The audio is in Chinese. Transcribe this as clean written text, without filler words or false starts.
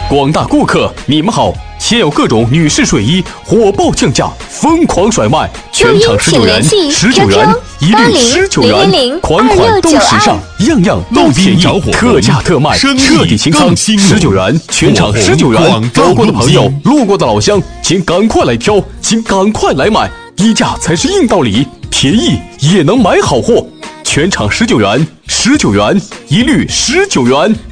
广大顾客，你们好！现有各种女士睡衣火爆降价，疯狂甩卖，全场19元，19元，一律19元，款款都时尚，样样都便宜，特价特卖，彻底清仓，19元，全场19元。路过的朋友，路过的老乡，请赶快来挑，请赶快来买，低价才是硬道理，便宜也能买好货，全场19元，19元，一律19元。